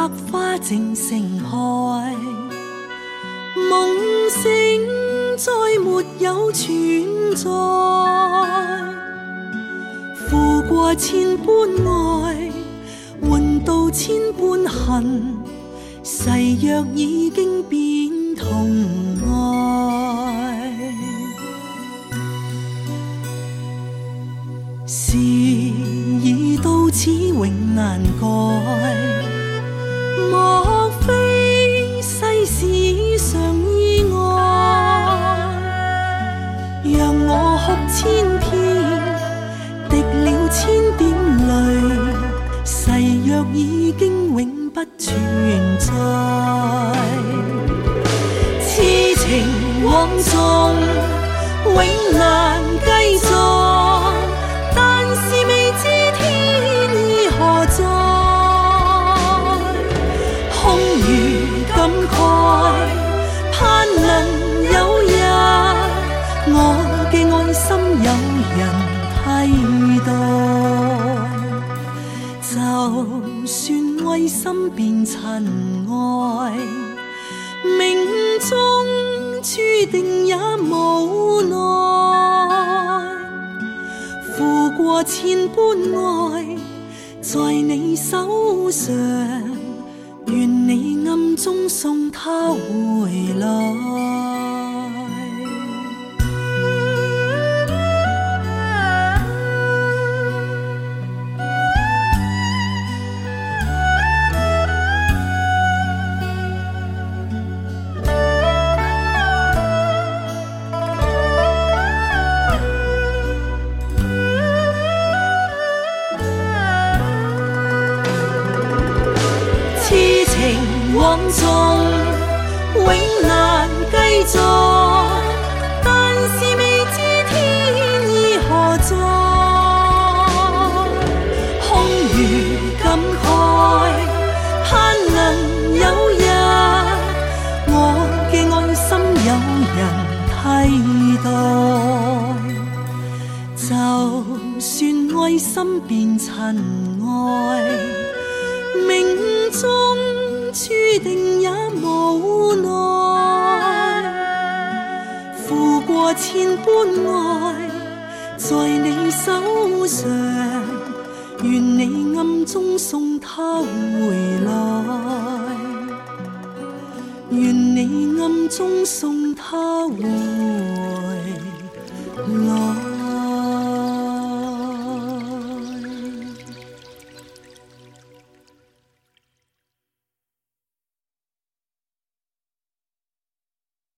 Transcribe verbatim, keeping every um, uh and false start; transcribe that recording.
百花正盛開，夢醒再沒有存在。負過千般愛，換到千般恨，誓約已經變同愛。事已到此永難改，莫非世事常意外？讓我哭千遍，滴了千點淚，誓約已經永不存在。痴情枉縱，永難繼續，但是未知天意何在。空餘感慨，盼能有日我嘅愛心有人替代。就算愛心變塵埃，命中注定也無奈。負過千般愛，在你手上，願你暗中送他回來。枉縱永難繼續，但是未知天意何在。空餘感慨，盼能有日我嘅愛心有人替代。就算愛心變塵埃，命中注定也無奈。負過千般愛，在你手上，願你暗中送他回來，願你暗中送他回來。